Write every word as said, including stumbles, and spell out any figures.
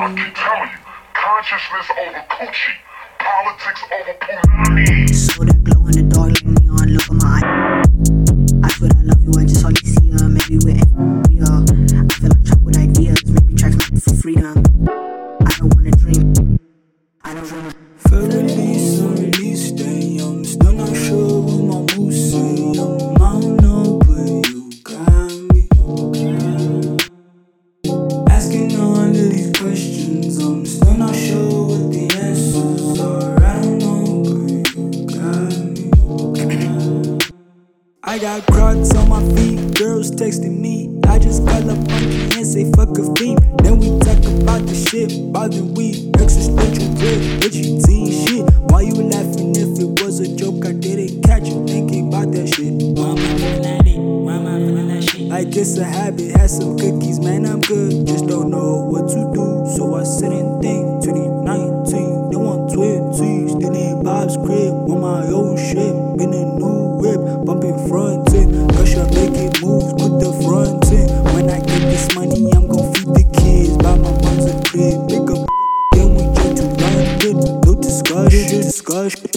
I keep telling you, consciousness over coochie, politics over punani. So that glow in the dark like neon, look at my eye. I swear I love you, I just hardly see her. Maybe we're real. I feel like trapped with ideas, maybe tracks meant for freedom. I don't wanna dream, I don't dream. Felt release, unrelease day. I'm still not sure what my moves say. I'm I don't know, but you got me. Asking all of these questions, I'm still not sure what the answers are. I don't know, but you got me. I got Crocs on my feet, girls texting me. I just call up monkey and say fuck a feet. Then we talk about the shit, bother we existential dread, but you teen shit. Why you laughing if it was a joke? I didn't catch you thinking about that shit. Why am I feeling that it? Why am I feeling that shit? Like it's a habit, had some cookies, man, I'm good. Just don't know what to do, so I sit and think. twenty nineteen, they want twenties. Then in Bob's crib, on my old shit. Been a new whip, bumping front end. Cause you're making moves with the front end. When I get this money, I'm gon' feed the kids. Buy my mom's a crib, pick up, then we get to London. No discussion, discussion.